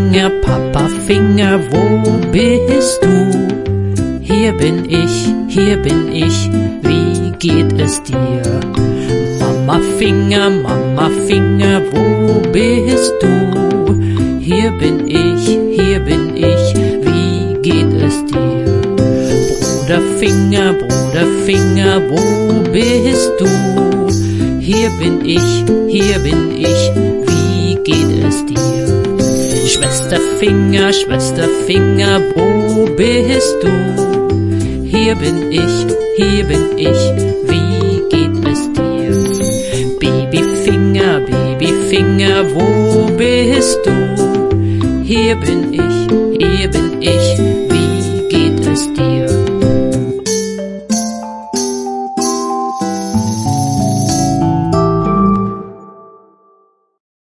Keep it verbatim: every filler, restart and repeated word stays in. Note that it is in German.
Finger, Papa Finger, wo bist du? Hier bin ich, hier bin ich, wie geht es dir? Mama Finger, Mama Finger, wo bist du? Hier bin ich, hier bin ich, wie geht es dir? Bruder Finger, Bruder Finger, wo bist du? Hier bin ich, hier bin ich, wie geht es dir? Schwester Finger, Schwester Finger, wo bist du? Hier bin ich, hier bin ich, wie geht es dir? Babyfinger, Babyfinger, wo bist du? Hier bin ich,